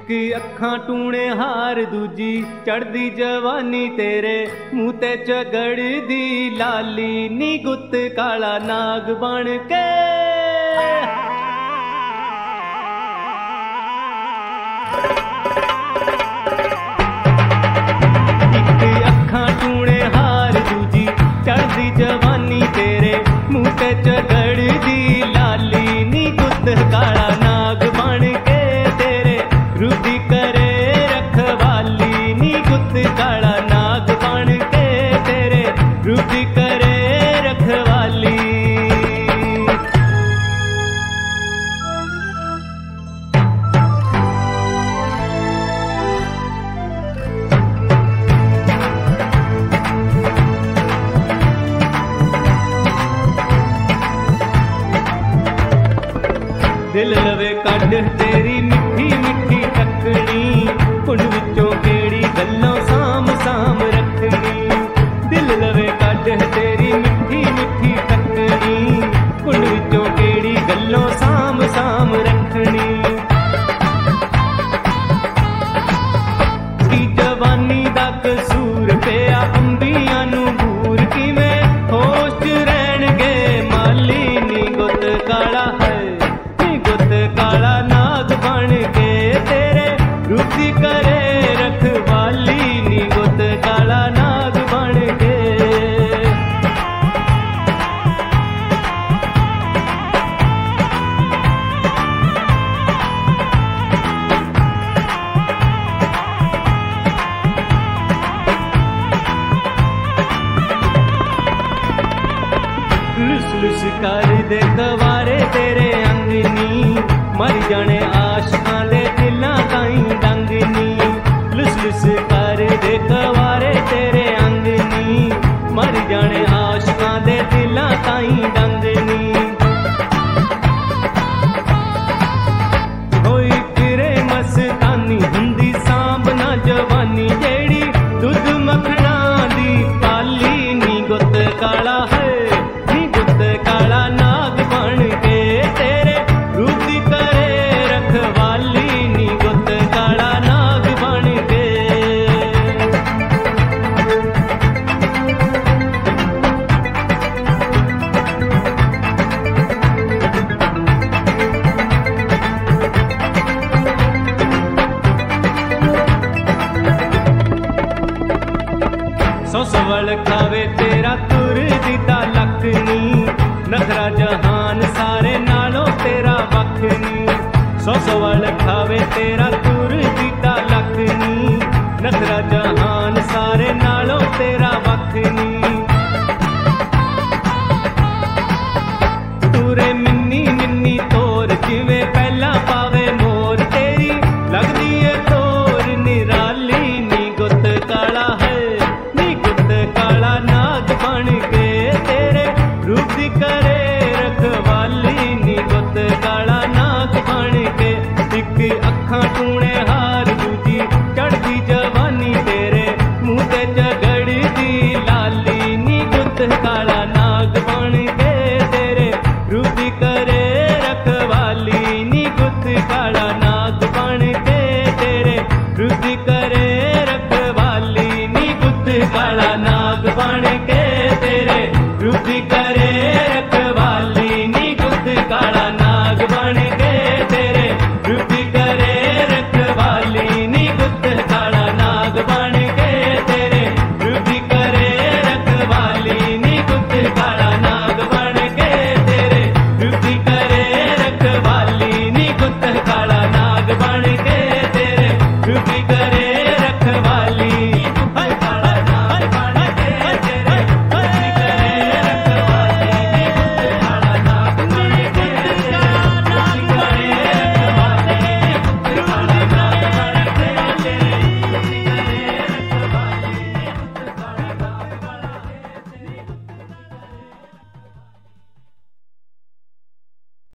एक अखां टूणे हार दूजी चढ़दी जवानी तेरे मूंह ते झगड़दी लाली नी गुत्त काला नाग बन के। एक अखां टूणे हार दूजी चढ़दी जवानी तेरे मूंह ते झगड़दी लाली नी गुत्त काला नाग बन के। रुदी करे रखवाली नी गुत्त काला नाग बन के तेरे रुदी करे रखवाली। दिल लवे कढ़ तेरी मिठी मिठी टकनी कुंड विचों केड़ी गल्लों साम साम रखनी। दिल लवे कढ़ तेरी मिठी मिठी टकनी कुंड विचों केड़ी गल्लों साम साम रखनी। की जवानी दा कसूर पिया अंबियां नूं बूर किवें होश रहणगे माली नी गुत्त काला है काला नाग बन के तेरे रुदी करे रखवाली नी गुत्त काला नाग बन के। लुस लुस कर दे कवारे तेरे अंगनी मर जाने आशकां दे दिलां ताईं डंगनी। लुस लुस कर दे कवारे तेरे अंगनी मर जाने आशकां दे दिलां ताईं डंगनी। होई फिरे मस्तानी हुंदी सांभ ना जवानी जेड़ी दुध मखना दी पाली नी गुत्त काला है नी गुत्त काला नाग बन के तेरे रुदी करे रखवाली नी गुत्त काला नाग बन के। सौ सवल खावे तेरा तुर दीदा लखनी नखरा जहान सारे नालों तेरा वखनी। सौ सवल खावे तेरा तुर दीदा लखनी नखरा जहान सारे नालों तेरा वखनी। तुरे मिन्नी मिन्नी तोर जिवें पहला पावे मोर तेरी लगदी है तोर निराली नी गुत्त काला है नी गुत्त काला नाग बन के तेरे रुदी करे रखवाली नी गुत्त काला नाग बन के। एक अखां टूणे हार दूजी चढ़दी जवानी तेरे मूंह ते झगड़दी लाली नी गुत्त काला नाग बन के।